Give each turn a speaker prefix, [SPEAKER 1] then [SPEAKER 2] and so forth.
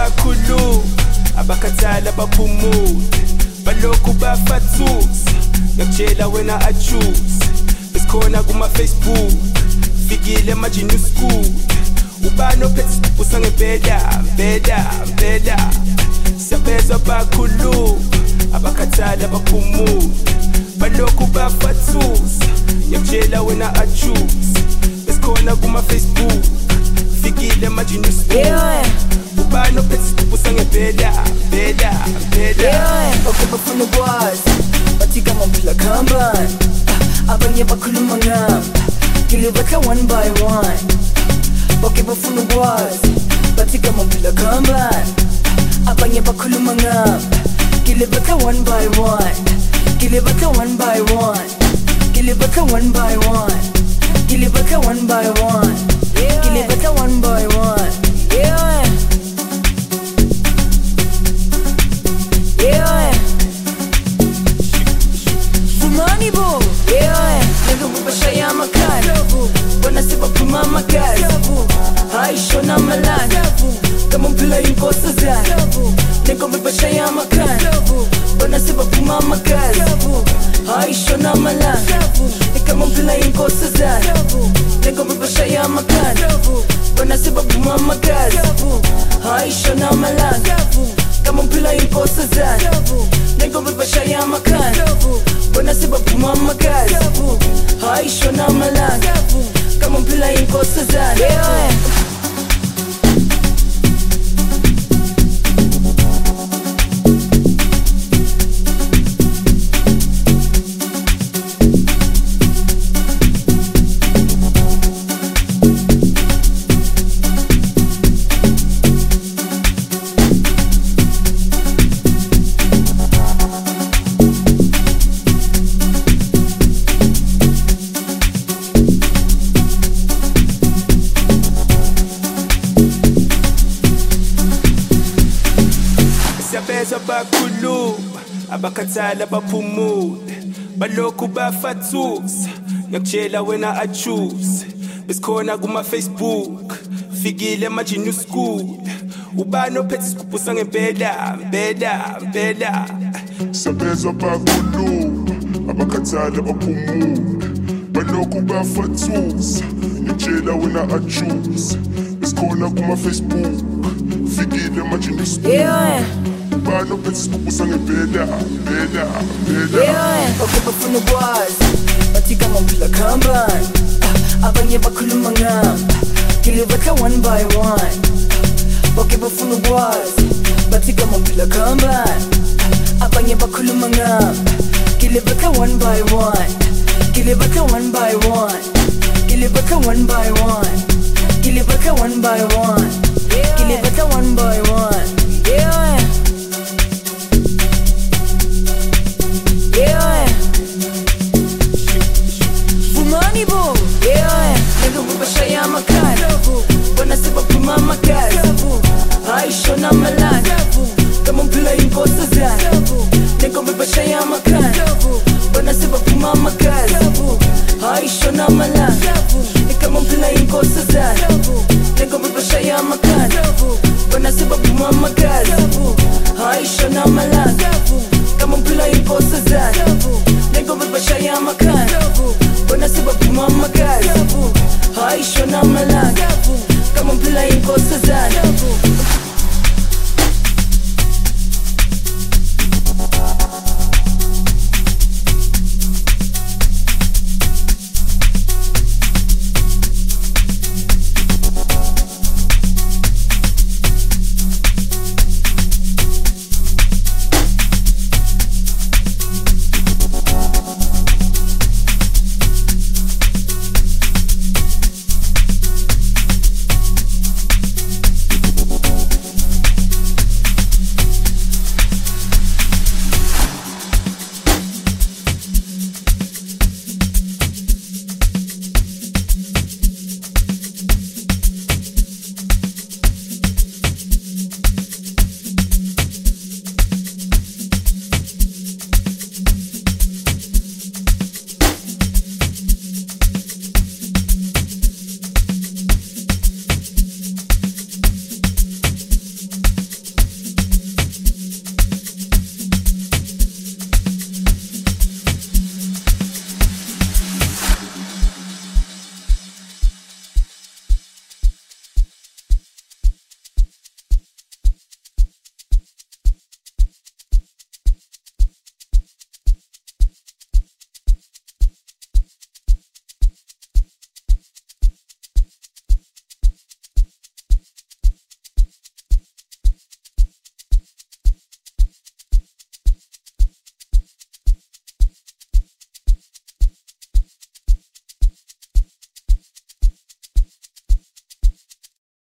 [SPEAKER 1] bakhulu abakhathala baphumule balokhu bafathusa ngakutshela wena achoose besikhona kuma Facebook fikile manje new school ubani ophethe isigubhu sangempela mpela siyabezwa bakhulu abakhathala baphumule balokhu bafathusa ngakutshela wena achoose besikhona kuma Facebook fikile manje new school ubani ophethe isigubhu sangempela
[SPEAKER 2] okay bafuna ukwazi bathi kama mphila khambani abanye bakhuluma ngami ngilibatha one by one okay bafuna ukwazi bathi kama mphila khambani abanye bakhuluma ngami ngilibatha one by one ngilibatha one by one ngilibatha one by one ngilibatha one by one ngilibatha one by one Fumani bo, nigga bashaya makani, bona siba phuma magazi, haisho na malani, kama mpila inkosi zani, nigga bashaya makani, bona siba phuma magazi, haisho na malani, kama mpila inkosi zani, nigga bashaya makani, bona siba phuma magazi, haisho na malani, kama mpila inkosi zani, nigga bashaya makani, bona siba phuma magazi, haisho na malanga, kama mpila inkosi zani.
[SPEAKER 1] siyabezwa bakhulu abakhathala baphumule balokhu bafathusa ngakutshela wena achoose besikhona kuma Facebook fikile manje new school ubani ophethe isigubhu sangempela
[SPEAKER 3] siyabezwa bakhulu abakhathala baphumule balokhu bafathusa ngakutshela wena achoose besikhona kuma Facebook fikile manje new school ubani ophethe isigubhu sangempela
[SPEAKER 2] okay bafuna ukwazi bathi kama mphila khambani abanye bakhuluma ngami ngilibatha one by one okay bafuna ukwazi bathi kama mphila khambani abanye bakhuluma ngami ngilibatha one by one ngilibatha one by one ngilibatha one by one ngilibatha one by one ngilibatha one by one